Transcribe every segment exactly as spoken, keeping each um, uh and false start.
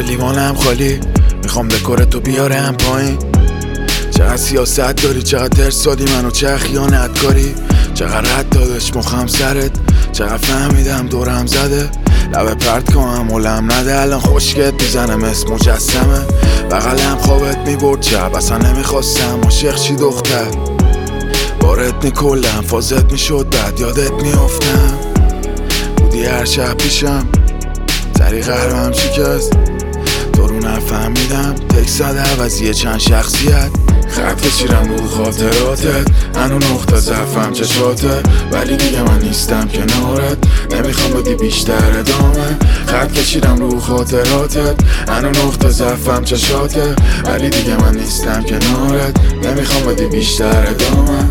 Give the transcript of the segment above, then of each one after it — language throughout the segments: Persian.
لیوانم خالی، میخوام دکورتو بیارم پایین. چقدر سیاست داری، چقدر ترس دادی منو، چقدر خیانت کاری، چقدر رد دادش مخم سرت، چقدر فهمیدم دورم زده. لبه پرت کنم ولم نده، الان خوشگت میزنه مثل مجسمه. بغلم خوابت میبرد شب، اصلا نمیخواستم عاشق چی دختر. بارت میکلم فازت میشد بعد یادت میافتم. بودی هر شب پیشم، سری قلبم شکست، تو رو نفهمیدم. تکس زده عوضیه چند شخصیت، خط کشیرم رو خاطراتت. هنو نقطه ضعفم چشاته، ولی دیگه من نیستم کنارت. نمیخوام بدی بیشتر ادامه، خط کشیرم رو خاطراتت. هنو نقطه ضعفم چشاته، ولی دیگه من نیستم کنارت. نمیخوام بدی بیشتر ادامه.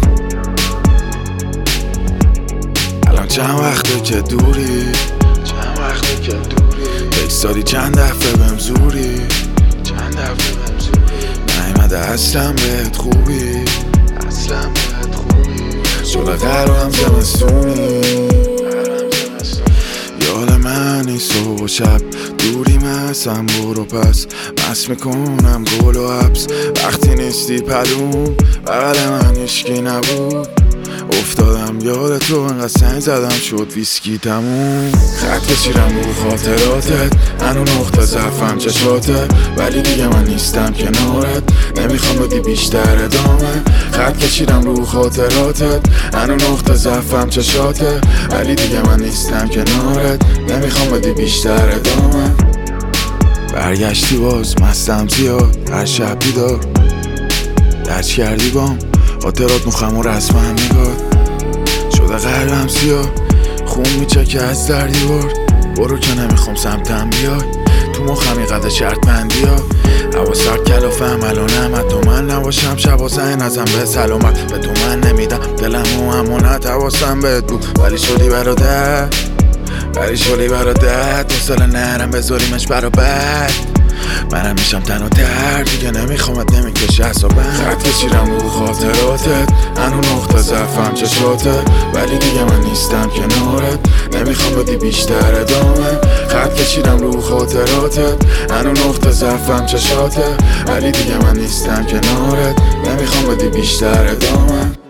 الان چند وقته که دوری، چند وقته که دوری، تکس دادی چند دفعه بهم زوری، چند دفعه بهم زوری. نیمده اصلا بهت خوبی، اصلا بهت خوبی. شده قلبم زمستونی، یاد منی صبح و شب. دوری مثلا برو پس، مست میکنم گل و حبس. وقتی نیستی پلوم، بغل من هیچکی نبود. افتادم یاد تو، انقدر سنگ زدم شد ویسکی تموم. خط کشیرم رو خاطراتت، هنو نقطه ضعفم چشاته، ولی دیگه من نیستم کنارت. نمیخوام بدی بیشتر ادامه، خط کشیرم رو خاطراتت. هنو نقطه ضعفم چشاته، ولی دیگه من نیستم کنارت. نمیخوام بدی بیشتر ادامه. برگشتی باز مستم زیاد، هر شب بیدار درچ کردی بام خاطرات مخم و رسمم نگاه. شده قلبم سیاه، خون میچکه از در دیوار. برو که نمیخوام سمتم بیای، تو مخم یقدر شرط بندی ها. هوا سرد کلافم الانم، حتی من نباشم شبا زنگ نزم به سلامت. به تو من نمیدم دلم و امانت، حواسم بهت بود ولی شدی برادر، ولی شدی برادر. دوستال نرم بذاریمش برا بعد، منم میشم تنها تر دیگه. نمیخوامت نمیکشه حسابم، خط کشیرم رو خاطراتت. هنو نقطه ضعفم چشاته، ولی دیگه من نیستم کنارت. نمیخوام بدی بیشتر ادامه، خط کشیرم رو خاطراتت. هنو نقطه ضعفم چشاته، ولی دیگه من نیستم کنارت. نمیخوام بدی بیشتر ادامه.